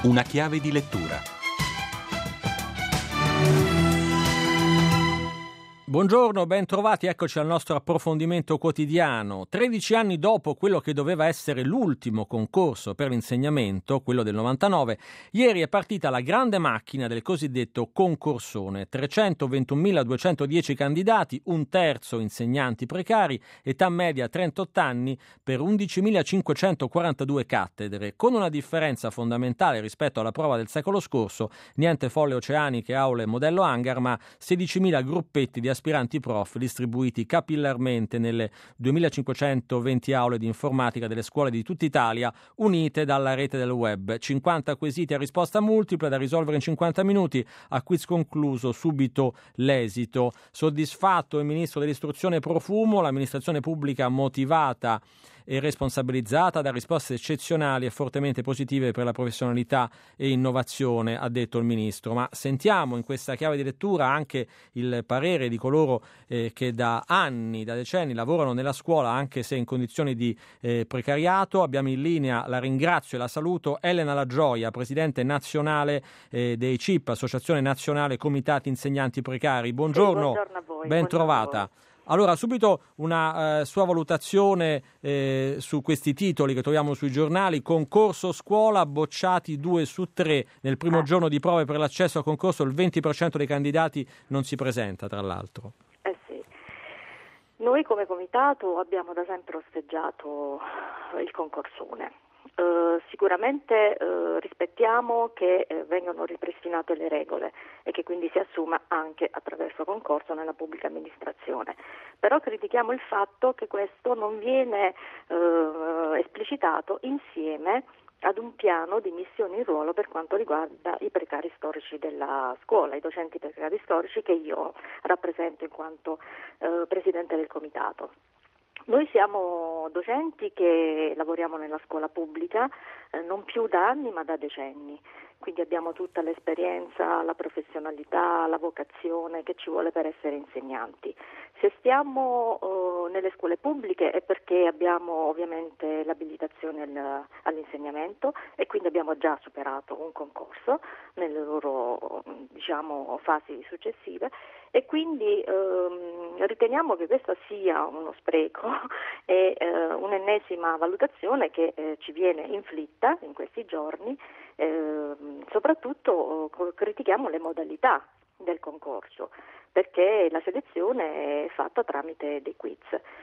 Una chiave di lettura. Buongiorno, ben trovati, eccoci al nostro approfondimento quotidiano. 13 anni dopo quello che doveva essere l'ultimo concorso per l'insegnamento, quello del 99, ieri è partita la grande macchina del cosiddetto concorsone. 321.210 candidati, un terzo insegnanti precari, età media 38 anni per 11.542 cattedre, con una differenza fondamentale rispetto alla prova del secolo scorso: niente folle oceaniche, aule modello hangar, ma 16.000 gruppetti di aspiranti prof distribuiti capillarmente nelle 2.520 aule di informatica delle scuole di tutta Italia, unite dalla rete del web. 50 quesiti a risposta multipla da risolvere in 50 minuti, a quiz concluso, subito l'esito. Soddisfatto il ministro dell'istruzione Profumo, l'amministrazione pubblica motivata e responsabilizzata da risposte eccezionali e fortemente positive per la professionalità e innovazione, ha detto il ministro. Ma sentiamo in questa chiave di lettura anche il parere di coloro che da anni, da decenni lavorano nella scuola, anche se in condizioni di precariato. Abbiamo in linea, la ringrazio e la saluto, Elena La Gioia, presidente nazionale dei CIP, Associazione Nazionale Comitati Insegnanti Precari. Buongiorno, buongiorno a voi. Ben trovata. Allora, subito una sua valutazione su questi titoli che troviamo sui giornali. Concorso scuola, bocciati 2 su 3. Nel primo giorno di prove per l'accesso al concorso il 20% dei candidati non si presenta, tra l'altro. Sì. Noi come comitato abbiamo da sempre osteggiato il concorsone. Sicuramente rispettiamo che vengano ripristinate le regole e che quindi si assuma anche attraverso concorso nella pubblica amministrazione, però critichiamo il fatto che questo non viene esplicitato insieme ad un piano di missioni in ruolo per quanto riguarda i precari storici della scuola, i docenti precari storici che io rappresento in quanto presidente del comitato. Noi siamo docenti che lavoriamo nella scuola pubblica non più da anni ma da decenni, quindi abbiamo tutta l'esperienza, la professionalità, la vocazione che ci vuole per essere insegnanti. Se stiamo nelle scuole pubbliche è perché abbiamo ovviamente l'abilitazione all'insegnamento e quindi abbiamo già superato un concorso nelle loro fasi successive e quindi riteniamo che questo sia uno spreco e un'ennesima valutazione che ci viene inflitta in questi giorni. Soprattutto critichiamo le modalità del concorso perché la selezione è fatta tramite dei quiz.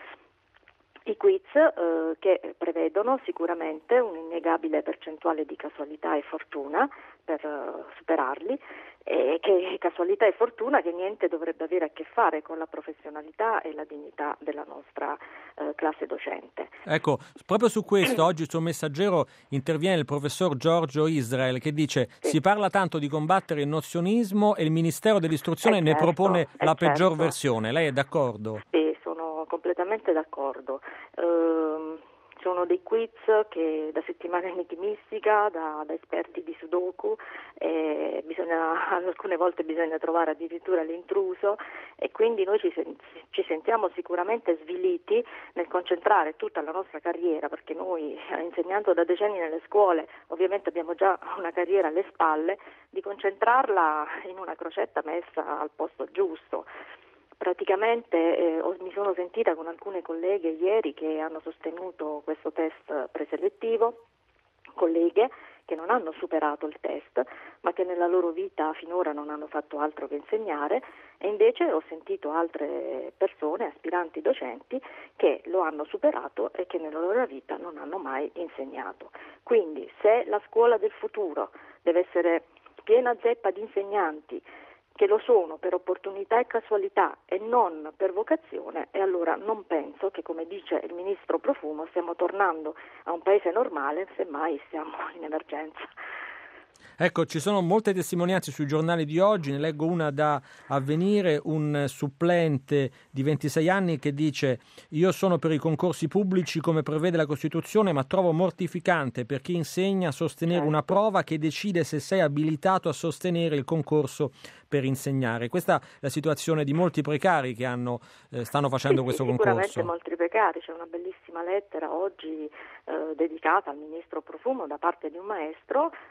I quiz che prevedono sicuramente un'innegabile percentuale di casualità e fortuna per superarli, e che casualità e fortuna che niente dovrebbe avere a che fare con la professionalità e la dignità della nostra classe docente. Ecco, proprio su questo oggi sul Messaggero interviene il professor Giorgio Israel che dice: si parla tanto di combattere il nozionismo e il Ministero dell'istruzione ne propone la peggior versione. Lei è d'accordo? Sì, sono completamente d'accordo. Sono dei quiz che da settimana enigmistica, da esperti di Sudoku, alcune volte bisogna trovare addirittura l'intruso e quindi noi ci sentiamo sicuramente sviliti nel concentrare tutta la nostra carriera, perché noi insegnando da decenni nelle scuole ovviamente abbiamo già una carriera alle spalle, di concentrarla in una crocetta messa al posto giusto. Praticamente mi sono sentita con alcune colleghe ieri che hanno sostenuto questo test preselettivo, colleghe che non hanno superato il test ma che nella loro vita finora non hanno fatto altro che insegnare, e invece ho sentito altre persone, aspiranti docenti, che lo hanno superato e che nella loro vita non hanno mai insegnato. Quindi se la scuola del futuro deve essere piena zeppa di insegnanti che lo sono per opportunità e casualità e non per vocazione, e allora non penso che, come dice il ministro Profumo, stiamo tornando a un paese normale, semmai siamo in emergenza. Ecco, ci sono molte testimonianze sui giornali di oggi, ne leggo una da Avvenire, un supplente di 26 anni che dice: io sono per i concorsi pubblici come prevede la Costituzione, ma trovo mortificante per chi insegna sostenere una prova che decide se sei abilitato a sostenere il concorso per insegnare. Questa è la situazione di molti precari che stanno facendo questo concorso. Sicuramente molti precari, c'è una bellissima lettera oggi dedicata al ministro Profumo da parte di un maestro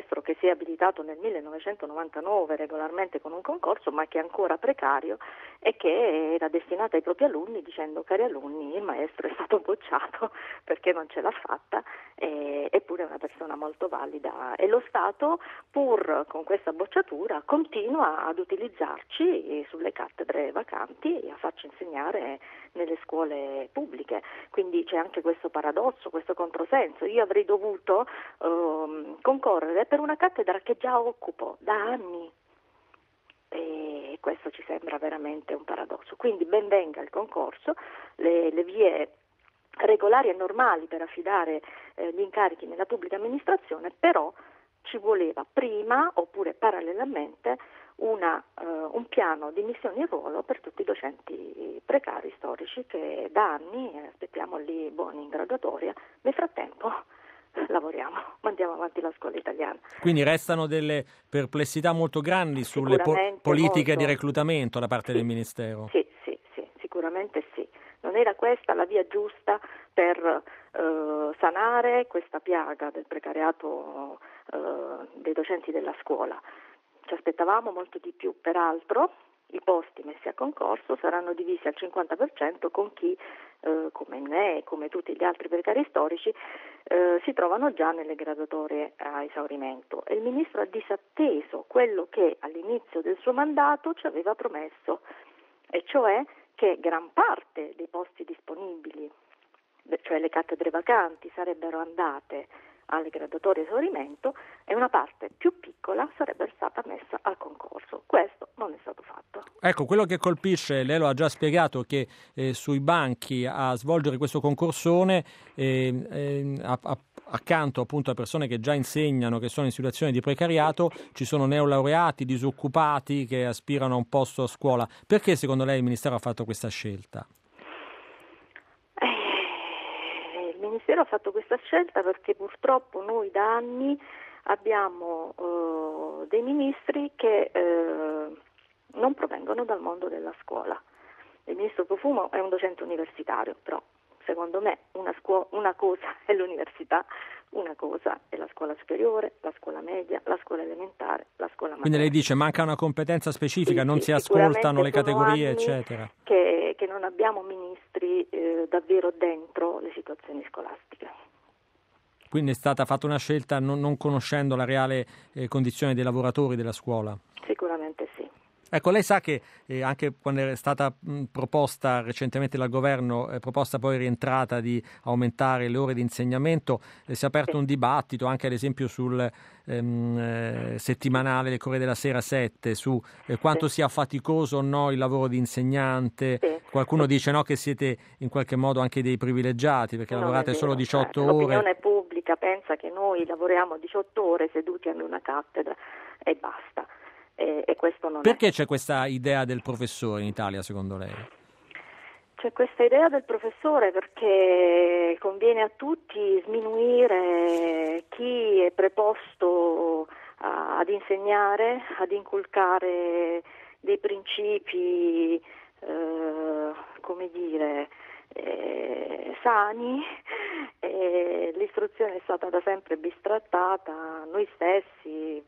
maestro che si è abilitato nel 1999 regolarmente con un concorso, ma che è ancora precario e che era destinato ai propri alunni dicendo: cari alunni, il maestro è stato bocciato perché non ce l'ha fatta, eppure è una persona molto valida, e lo Stato, pur con questa bocciatura, continua ad utilizzarci sulle cattedre vacanti e a farci insegnare nelle scuole pubbliche. Quindi c'è anche questo paradosso, questo controsenso. Io avrei dovuto concorrere per una cattedra che già occupo da anni, e questo ci sembra veramente un paradosso. Quindi ben venga il concorso, le vie regolari e normali per affidare gli incarichi nella pubblica amministrazione, però ci voleva prima, oppure parallelamente, un piano di missioni e ruolo per tutti i docenti precari storici che da anni aspettiamo lì buoni in graduatoria. Nel frattempo lavoriamo, mandiamo avanti la scuola italiana. Quindi restano delle perplessità molto grandi sulle politiche di reclutamento da parte del Ministero? Sì, sicuramente sì. Non era questa la via giusta per sanare questa piaga del precariato dei docenti della scuola. Ci aspettavamo molto di più. Peraltro i posti messi a concorso saranno divisi al 50% con chi, come me e come tutti gli altri precari storici, si trovano già nelle graduatorie a esaurimento, e il Ministro ha disatteso quello che all'inizio del suo mandato ci aveva promesso, e cioè che gran parte dei posti disponibili, cioè le cattedre vacanti, sarebbero andate alle graduatorie a esaurimento e una parte più piccola sarebbe stata messa al concorso. Questo non è stato fatto. Ecco, quello che colpisce, lei lo ha già spiegato, che sui banchi a svolgere questo concorsone accanto appunto a persone che già insegnano, che sono in situazioni di precariato, ci sono neolaureati, disoccupati che aspirano a un posto a scuola. Perché secondo lei il Ministero ha fatto questa scelta? Il Ministero ha fatto questa scelta perché purtroppo noi da anni abbiamo dei ministri che non provengono dal mondo della scuola. Il ministro Profumo è un docente universitario, però secondo me una cosa è l'università, una cosa è la scuola superiore, la scuola media, la scuola elementare, la scuola materna. Quindi lei dice manca una competenza specifica, non si ascoltano le categorie, eccetera. Che non abbiamo ministri davvero dentro le situazioni scolastiche. Quindi è stata fatta una scelta non conoscendo la reale condizione dei lavoratori della scuola? Sicuramente sì. Ecco, lei sa che anche quando è stata proposta recentemente dal governo, proposta poi rientrata di aumentare le ore di insegnamento, si è aperto un dibattito anche ad esempio sul settimanale del Corriere della Sera 7 su quanto sia faticoso o no il lavoro di insegnante. Qualcuno dice no, che siete in qualche modo anche dei privilegiati perché lavorate solo 18 ore. L'opinione pubblica pensa che noi lavoriamo 18 ore seduti ad una cattedra e basta. E questo non Perché c'è questa idea del professore in Italia, secondo lei? C'è questa idea del professore perché conviene a tutti sminuire chi è preposto ad insegnare, ad inculcare dei principi, sani. L'istruzione è stata da sempre bistrattata, noi stessi,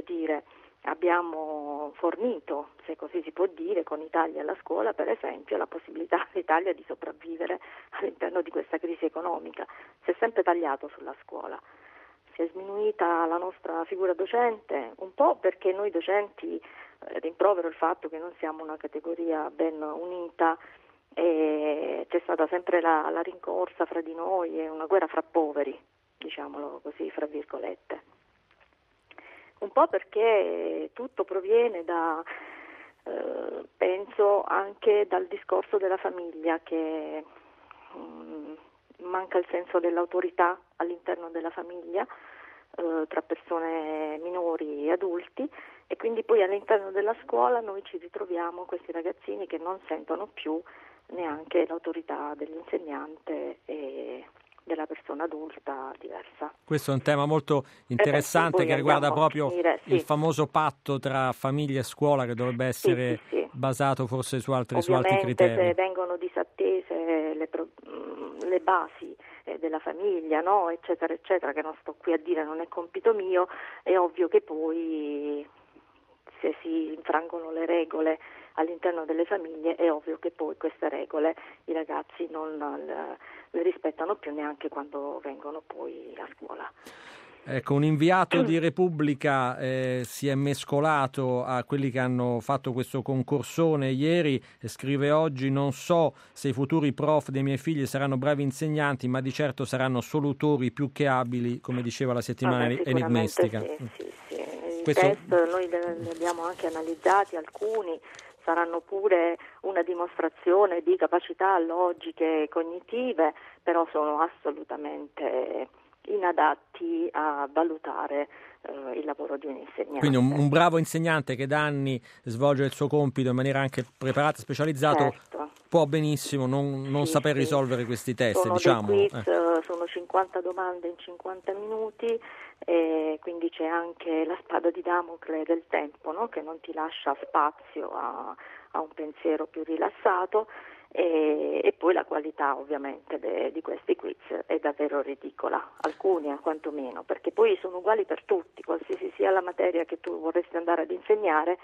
abbiamo fornito, se così si può dire, con i tagli alla scuola, per esempio, la possibilità all'Italia di sopravvivere all'interno di questa crisi economica. Si è sempre tagliato sulla scuola, si è sminuita la nostra figura docente, un po' perché noi docenti rimprovero il fatto che non siamo una categoria ben unita e c'è stata sempre la rincorsa fra di noi e una guerra fra poveri, diciamolo così, fra virgolette. Un po' perché tutto proviene penso anche dal discorso della famiglia, che manca il senso dell'autorità all'interno della famiglia tra persone minori e adulti, e quindi poi all'interno della scuola noi ci ritroviamo questi ragazzini che non sentono più neanche l'autorità dell'insegnante e della persona adulta diversa. Questo è un tema molto interessante che riguarda proprio il famoso patto tra famiglia e scuola, che dovrebbe essere basato forse su altri criteri. Ovviamente se vengono disattese le basi della famiglia, no? Eccetera, eccetera, che non sto qui a dire, non è compito mio. È ovvio che poi se si infrangono le regole all'interno delle famiglie, è ovvio che poi queste regole i ragazzi non le rispettano più neanche quando vengono poi a scuola. Ecco, un inviato di Repubblica si è mescolato a quelli che hanno fatto questo concorsone ieri e scrive oggi: non so se i futuri prof dei miei figli saranno bravi insegnanti, ma di certo saranno solutori più che abili, come diceva la settimana enigmistica. Sì. I test noi li abbiamo anche analizzati, alcuni saranno pure una dimostrazione di capacità logiche e cognitive, però sono assolutamente inadatti a valutare il lavoro di un insegnante. Quindi un bravo insegnante che da anni svolge il suo compito in maniera anche preparata, specializzato, certo, può benissimo non saper risolvere questi test. Sono diciamo. Dei quiz, sono 50 domande in 50 minuti e quindi c'è anche la spada di Damocle del tempo, no? Che non ti lascia spazio a un pensiero più rilassato. E poi la qualità ovviamente di questi quiz è davvero ridicola, alcuni quantomeno, perché poi sono uguali per tutti, qualsiasi sia la materia che tu vorresti andare ad insegnare,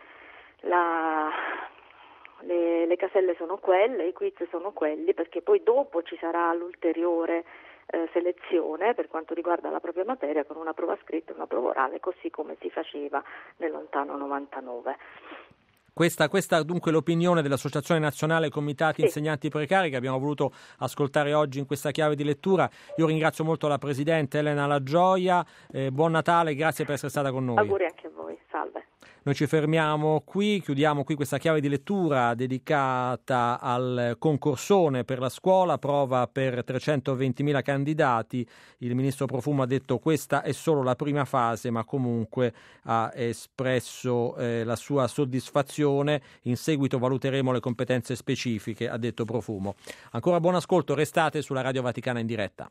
le caselle sono quelle, i quiz sono quelli, perché poi dopo ci sarà l'ulteriore selezione per quanto riguarda la propria materia con una prova scritta e una prova orale, così come si faceva nel lontano 99. Questa dunque l'opinione dell'Associazione Nazionale Comitati Insegnanti Precari che abbiamo voluto ascoltare oggi in questa chiave di lettura. Io ringrazio molto la Presidente Elena La Gioia, buon Natale, grazie per essere stata con noi. Auguri anche a voi, salve. Noi ci fermiamo qui, chiudiamo qui questa chiave di lettura dedicata al concorsone per la scuola, prova per 320.000 candidati. Il ministro Profumo ha detto questa è solo la prima fase, ma comunque ha espresso la sua soddisfazione. In seguito valuteremo le competenze specifiche, ha detto Profumo. Ancora buon ascolto, restate sulla Radio Vaticana in diretta.